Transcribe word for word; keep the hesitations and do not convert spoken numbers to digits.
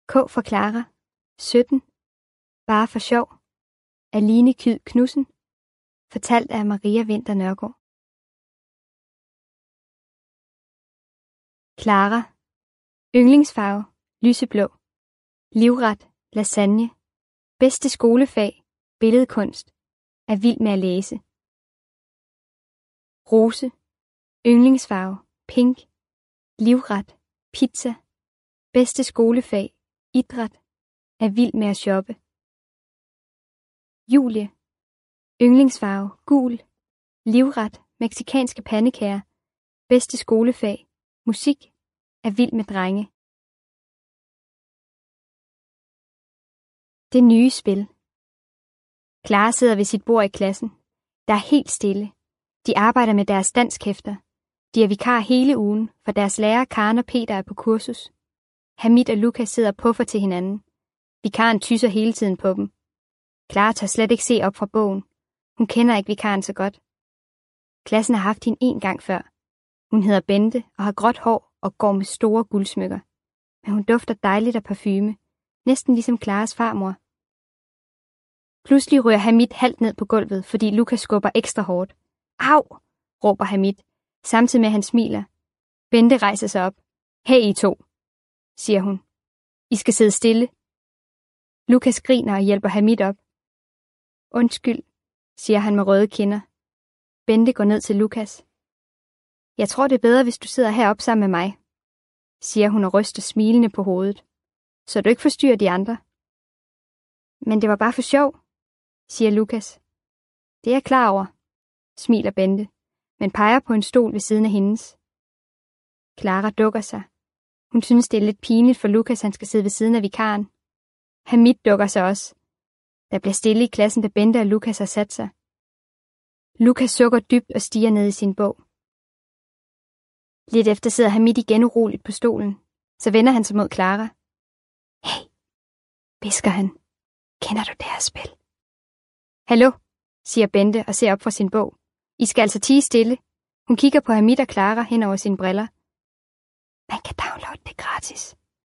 K for Clara, sytten. Bare for sjov. Af Line Kyed Knudsen. Fortalt af Maria Winther Nørgaard. Clara. Yndlingsfarve, lyseblå. Livret, lasagne. Bedste skolefag, billedkunst. Er vild med at læse. Rose. Yndlingsfarve, pink. Livret, pizza. Bedste skolefag, idræt. Er vild med at shoppe. Julie. Yndlingsfarve, gul. Livret, mexicanske pandekager. Bedste skolefag, musik. Er vild med drenge. Det nye spil. Clara sidder ved sit bord i klassen. Der er helt stille. De arbejder med deres danskhæfter. De er vikar hele ugen, for deres lærer Karen og Peter er på kursus. Hamid og Lukas sidder og puffer til hinanden. Vikaren tysser hele tiden på dem. Clara tør slet ikke se op fra bogen. Hun kender ikke vikaren så godt. Klassen har haft hende en gang før. Hun hedder Bente og har gråt hår og går med store guldsmykker. Men hun dufter dejligt af parfume. Næsten ligesom Claras farmor. Pludselig ryger Hamid halvt ned på gulvet, fordi Lukas skubber ekstra hårdt. Au! Råber Hamid, samtidig med at han smiler. Bente rejser sig op. Hey I to, siger hun. I skal sidde stille. Lukas griner og hjælper Hamid op. Undskyld, siger han med røde kinder. Bente går ned til Lukas. Jeg tror det er bedre, hvis du sidder heroppe sammen med mig, siger hun og ryster smilende på hovedet, så du ikke forstyrrer de andre. Men det var bare for sjov, siger Lukas. Det er jeg klar over, smiler Bente, men peger på en stol ved siden af hendes. Clara dukker sig. Hun synes, det er lidt pinligt for Lukas, han skal sidde ved siden af vikaren. Hamid dukker sig også. Der bliver stille i klassen, da Bente og Lukas har sat sig. Lukas sukker dybt og stiger ned i sin bog. Lidt efter sidder Hamid igen uroligt på stolen. Så vender han sig mod Clara. Hey, hvisker han. Kender du det her spil? Hallo, siger Bente og ser op fra sin bog. I skal altså tie stille. Hun kigger på Hamid og Clara hen over sine briller. Man kan downloade det gratis.